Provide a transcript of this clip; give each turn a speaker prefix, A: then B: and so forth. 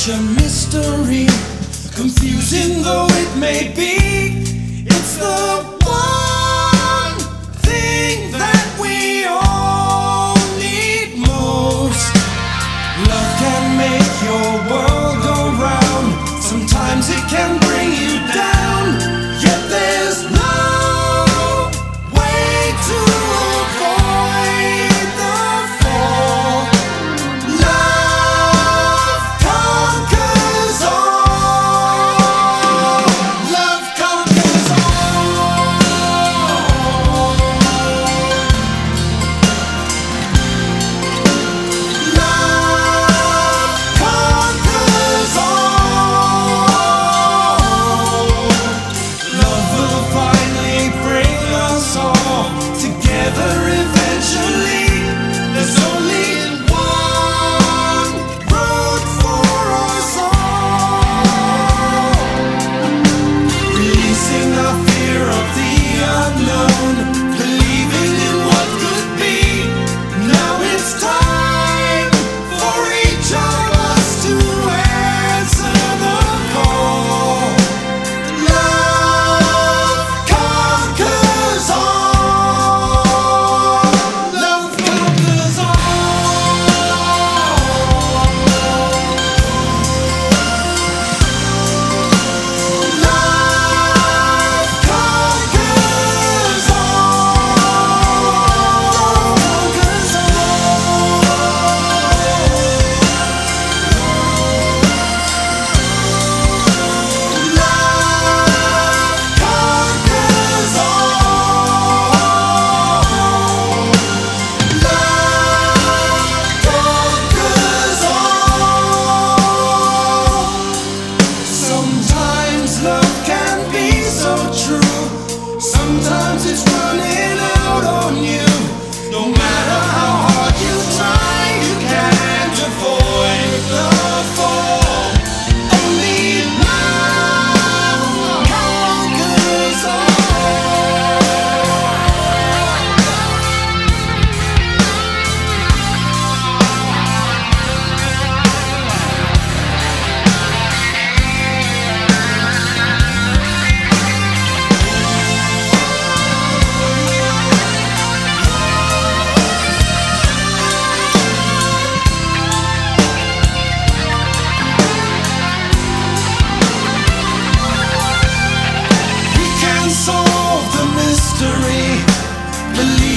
A: such a mystery, confusing though it may be. It's the one thing that we all need most. Love can make your world go round. Sometimes it can bring you down, yet there's no way to avoid the fall. Love conquers all. Love conquers all. Love conquers all. Love will finally bring us all together eventually. There's only one road for us all. Releasing our fear of the unknown, believing in what could be. Now it's time for each of us to answer the call. Love conquers all. Love conquers all. Love conquers Sometimes love can be so true. Sometimes it's running out on you. No matter how hard you try, you can't avoid the fall. Only love conquers We can solve the mystery, believe